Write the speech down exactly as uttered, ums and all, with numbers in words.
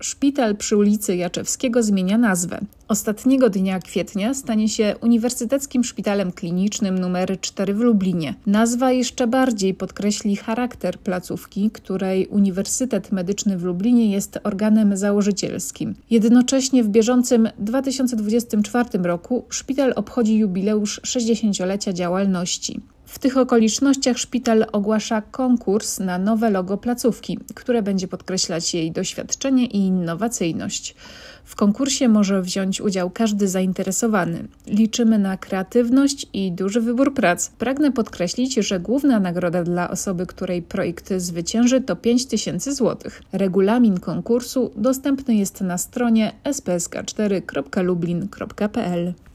Szpital przy ulicy Jaczewskiego zmienia nazwę. Ostatniego dnia kwietnia stanie się Uniwersyteckim Szpitalem Klinicznym numer cztery w Lublinie. Nazwa jeszcze bardziej podkreśli charakter placówki, której Uniwersytet Medyczny w Lublinie jest organem założycielskim. Jednocześnie w bieżącym dwa tysiące dwudziestym czwartym roku szpital obchodzi jubileusz sześćdziesięciolecia działalności. W tych okolicznościach szpital ogłasza konkurs na nowe logo placówki, które będzie podkreślać jej doświadczenie i innowacyjność. W konkursie może wziąć udział każdy zainteresowany. Liczymy na kreatywność i duży wybór prac. Pragnę podkreślić, że główna nagroda dla osoby, której projekt zwycięży, to pięć tysięcy złotych. Regulamin konkursu dostępny jest na stronie s p s k cztery kropka lublin kropka p l.